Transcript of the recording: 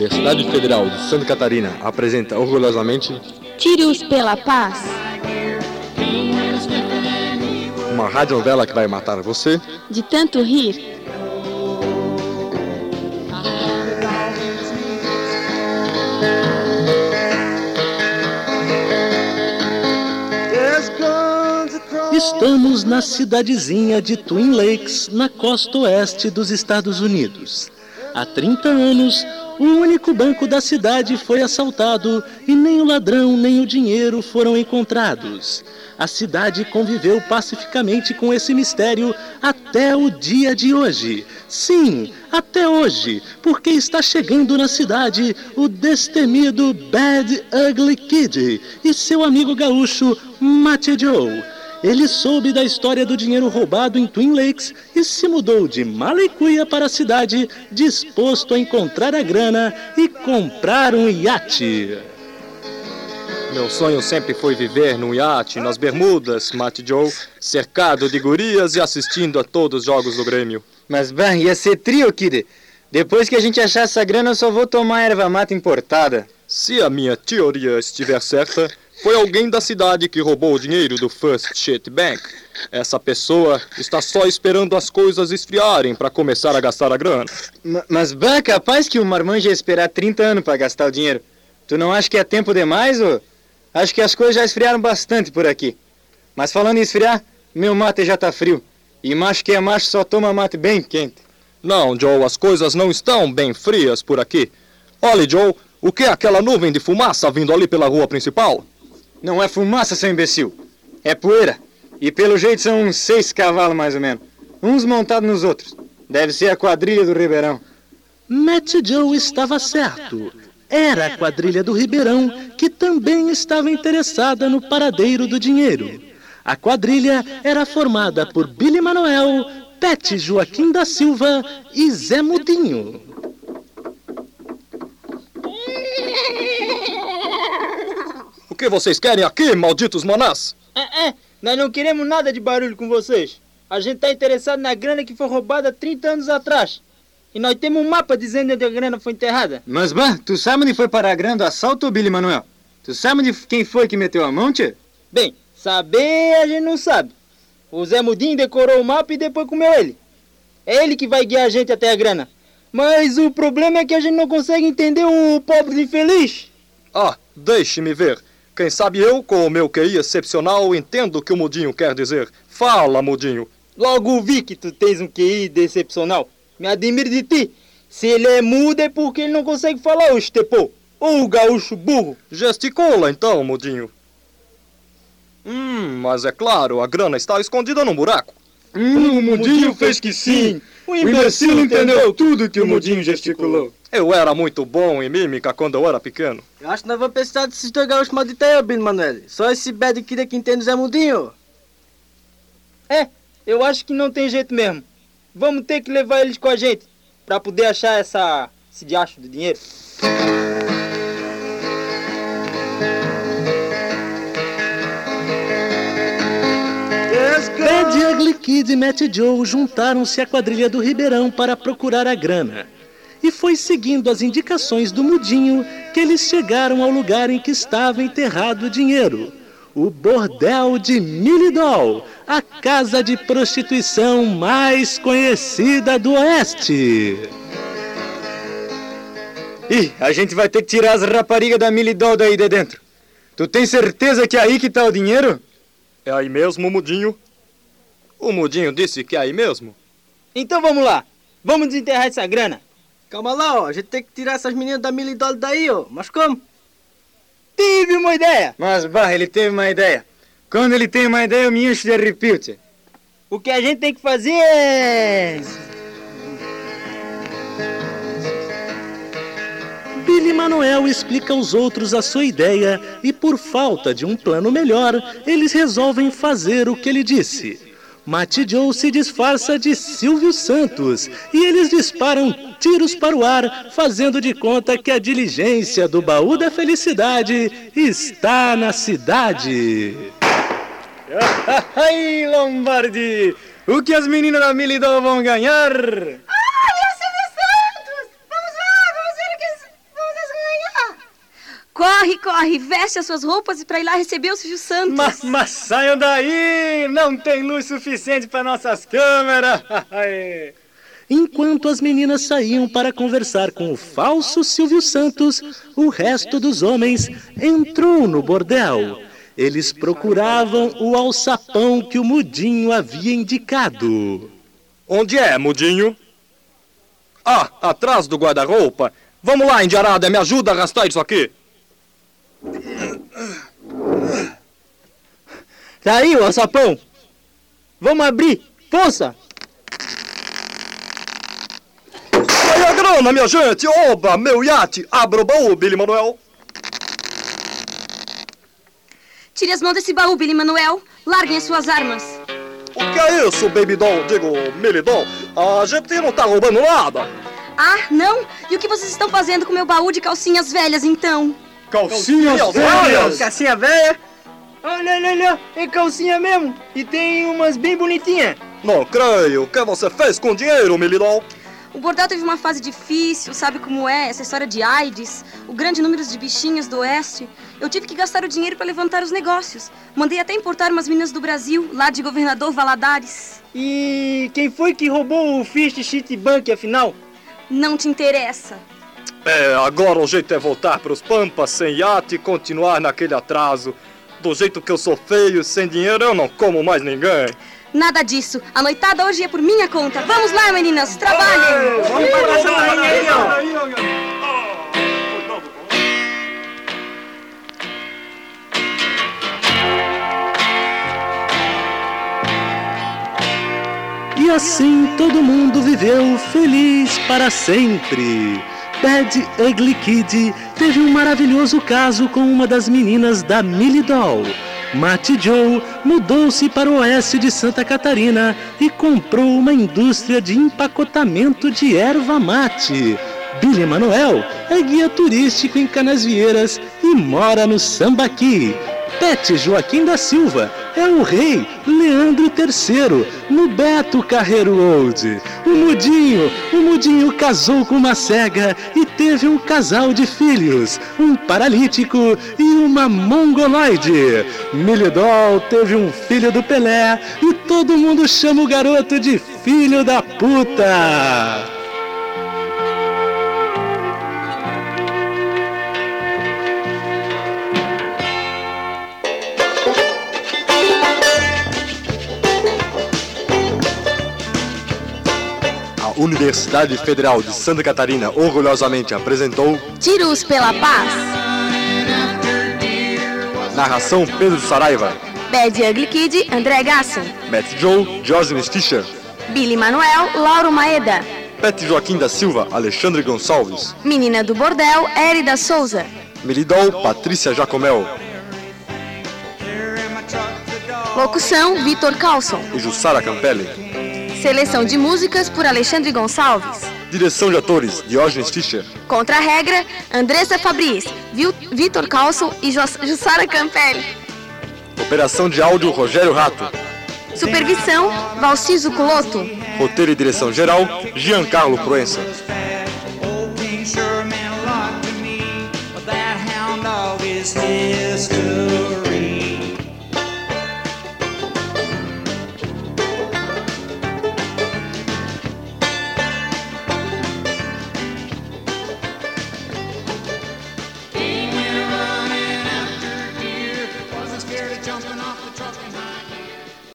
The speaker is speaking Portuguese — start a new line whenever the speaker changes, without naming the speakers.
Universidade Federal de Santa Catarina apresenta orgulhosamente
Tiros pela Paz.
Uma radionovela que vai matar você
de tanto rir.
Estamos na cidadezinha de Twin Lakes, na costa oeste dos Estados Unidos. Há 30 anos, o único banco da cidade foi assaltado e nem o ladrão nem o dinheiro foram encontrados. A cidade conviveu pacificamente com esse mistério até o dia de hoje. Sim, até hoje, porque está chegando na cidade o destemido Bad Ugly Kid e seu amigo gaúcho Matty Joe. Ele soube da história do dinheiro roubado em Twin Lakes e se mudou de Malicuia para a cidade, disposto a encontrar a grana e comprar um iate.
Meu sonho sempre foi viver num iate nas Bermudas, Matty Joe, cercado de gurias e assistindo a todos os jogos do Grêmio.
Mas, ia ser trio, Kid. Depois que a gente achar essa grana, eu só vou tomar erva mata importada.
Se a minha teoria estiver certa, foi alguém da cidade que roubou o dinheiro do First State Bank. Essa pessoa está só esperando as coisas esfriarem para começar a gastar a grana.
Mas, capaz que o marmanjo ia esperar 30 anos para gastar o dinheiro. Tu não acha que é tempo demais, ô? Acho que as coisas já esfriaram bastante por aqui. Mas falando em esfriar, meu mate já tá frio. E macho que é macho só toma mate bem quente.
Não, Joe, as coisas não estão bem frias por aqui. Olha, Joe, o que é aquela nuvem de fumaça vindo ali pela rua principal?
Não é fumaça, seu imbecil. É poeira. E pelo jeito são uns 6 cavalos mais ou menos. Uns montados nos outros. Deve ser a quadrilha do Ribeirão.
Matty Joe estava certo. Era a quadrilha do Ribeirão que também estava interessada no paradeiro do dinheiro. A quadrilha era formada por Billy Manoel, Pet Joaquim da Silva e Zé Mudinho.
O que vocês querem aqui, malditos manás?
Nós não queremos nada de barulho com vocês. A gente está interessado na grana que foi roubada 30 anos atrás. E nós temos um mapa dizendo onde a grana foi enterrada.
Mas, tu sabe onde foi parar a grana do assalto, Billy Manoel? Tu sabe de quem foi que meteu a mão, tchê?
Bem, saber a gente não sabe. O Zé Mudinho decorou o mapa e depois comeu ele. É ele que vai guiar a gente até a grana. Mas o problema é que a gente não consegue entender o pobre infeliz.
Deixe-me ver. Quem sabe eu, com o meu QI excepcional, entendo o que o Mudinho quer dizer. Fala, Mudinho.
Logo vi que tu tens um QI decepcional. Me admiro de ti. Se ele é mudo é porque ele não consegue falar o estepô. Ou o gaúcho burro.
Gesticula então, Mudinho. Mas é claro, a grana está escondida num buraco.
O Mudinho fez que sim. O imbecil entendeu tudo que o Mudinho gesticulou.
Eu era muito bom em mímica quando eu era pequeno.
Eu acho que nós vamos precisar desses dois gaúchos malditos aí, Billy Manoel. Só esse bad kid que entende o Zé Mudinho. Eu acho que não tem jeito mesmo. Vamos ter que levar eles com a gente para poder achar esse diacho do dinheiro.
Bad Ugly Kid e Matty Joe juntaram-se à quadrilha do Ribeirão para procurar a grana. E foi seguindo as indicações do Mudinho que eles chegaram ao lugar em que estava enterrado o dinheiro. O bordel de Millie Doll, a casa de prostituição mais conhecida do Oeste.
A gente vai ter que tirar as raparigas da Millie Doll daí de dentro. Tu tem certeza que é aí que tá o dinheiro?
É aí mesmo, Mudinho? O Mudinho disse que é aí mesmo.
Então vamos lá. Vamos desenterrar essa grana.
Calma lá, a gente tem que tirar essas meninas da Millie Doll daí, Mas como?
Tive uma ideia.
Mas, ele teve uma ideia. Quando ele tem uma ideia, eu me encho de arrepio, tchê.
O que a gente tem que fazer é...
Billy Manoel explica aos outros a sua ideia e, por falta de um plano melhor, eles resolvem fazer o que ele disse. Matty Joe se disfarça de Silvio Santos e eles disparam tiros para o ar, fazendo de conta que a diligência do baú da felicidade está na cidade.
Ai, Lombardi! O que as meninas da Milidol vão ganhar?
Olha, Silvio Santos! Vamos lá, vamos ver o que Corre, corre, veste as suas roupas para ir lá receber o Silvio Santos.
Mas saiam daí! Não tem luz suficiente para nossas câmeras!
Enquanto as meninas saíam para conversar com o falso Silvio Santos, o resto dos homens entrou no bordel. Eles procuravam o alçapão que o Mudinho havia indicado.
Onde é, Mudinho? Ah, atrás do guarda-roupa. Vamos lá, Indiarada, me ajuda a arrastar isso aqui.
Tá aí o alçapão. Vamos abrir. Força!
Aí a grana, minha gente! Oba, meu iate! Abra o baú, Billy Manuel!
Tire as mãos desse baú, Billy Manuel. Larguem as suas armas.
O que é isso, Baby Doll? Digo, Millie Doll? A gente não tá roubando nada!
Ah, não? E o que vocês estão fazendo com meu baú de calcinhas velhas, então?
Calcinhas velhas?
Calcinha velha? Olha, é calcinha mesmo. E tem umas bem bonitinhas.
Não creio. O que você fez com o dinheiro, Millie Doll?
O bordel teve uma fase difícil, sabe como é? Essa história de AIDS, o grande número de bichinhos do oeste. Eu tive que gastar o dinheiro para levantar os negócios. Mandei até importar umas meninas do Brasil, lá de Governador Valadares.
E quem foi que roubou o Fish Shit Bank, afinal?
Não te interessa.
É, agora o jeito é voltar pros Pampas sem iate e continuar naquele atraso. Do jeito que eu sou feio, sem dinheiro, eu não como mais ninguém.
Nada disso. A noitada hoje é por minha conta. Vamos lá, meninas, trabalhem!
Vamos para essa rainha aí,
E assim todo mundo viveu feliz para sempre. Bad Ugly Kid teve um maravilhoso caso com uma das meninas da Millie Doll. Matty Joe mudou-se para o oeste de Santa Catarina e comprou uma indústria de empacotamento de erva mate. Billy Manuel é guia turístico em Canasvieiras e mora no Sambaqui. Pet Joaquim da Silva é o rei Leandro III no Beto Carreiro Old. O Mudinho casou com uma cega e teve um casal de filhos, um paralítico e uma mongoloide. Millie Doll teve um filho do Pelé e todo mundo chama o garoto de filho da puta.
A Universidade Federal de Santa Catarina orgulhosamente apresentou
Tiros pela Paz.
narração Pedro Saraiva,
Bad Ugly Kid, André Gasson.
Matt Joe, Jocelyn Stischer,
Billy Manuel, Lauro Maeda.
Pet Joaquim da Silva, Alexandre Gonçalves,
Menina do Bordel, Érida Souza.
Millie Doll, Patrícia Jacomel
Locução, Vitor Carlson.
e Jussara Campelli.
Seleção de músicas por Alexandre Gonçalves.
Direção de atores, Diógenes Stischer.
Contra-regra, Andressa Fabris, Vitor Carlson e Jussara Campelli.
Operação de áudio, Rogério Rato.
Supervisão, Valciso Culoto.
Roteiro e direção geral, Giancarlo Proença.
Old King sure meant a lot to me, but that hound dog is history.